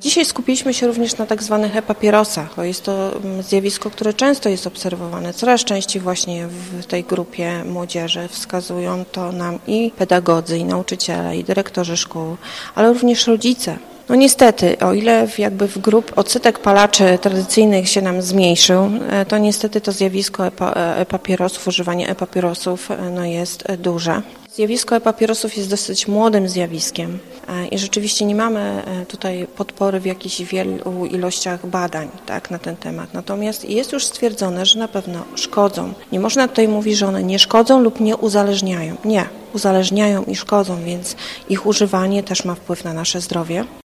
Dzisiaj skupiliśmy się również na tak zwanych e-papierosach, bo jest to zjawisko, które często jest obserwowane, coraz częściej właśnie w tej grupie młodzieży. Wskazują to nam i pedagodzy, i nauczyciele, i dyrektorzy szkół, ale również rodzice. No niestety, o ile w grup odsetek palaczy tradycyjnych się nam zmniejszył, to niestety to zjawisko e-papierosów, używanie e-papierosów jest duże. Zjawisko e-papierosów jest dosyć młodym zjawiskiem i rzeczywiście nie mamy tutaj podpory w jakichś wielu ilościach badań na ten temat. Natomiast jest już stwierdzone, że na pewno szkodzą. Nie można tutaj mówić, że one nie szkodzą lub nie uzależniają. Nie, uzależniają i szkodzą, więc ich używanie też ma wpływ na nasze zdrowie.